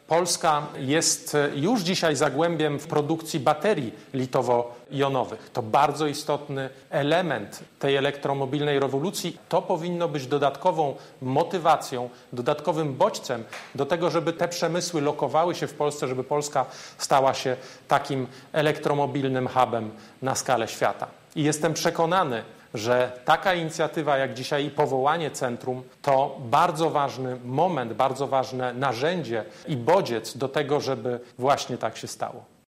Polska jest już dzisiaj zagłębiem w produkcji baterii litowo-jonowych. To bardzo istotny element tej elektromobilnej rewolucji. To powinno być dodatkową motywacją, dodatkowym bodźcem do tego, żeby te przemysły lokowały się w Polsce, żeby Polska stała się takim elektromobilnym hubem na skalę świata. I jestem przekonany, że taka inicjatywa jak dzisiaj i powołanie centrum to bardzo ważny moment, bardzo ważne narzędzie i bodziec do tego, żeby właśnie tak się stało.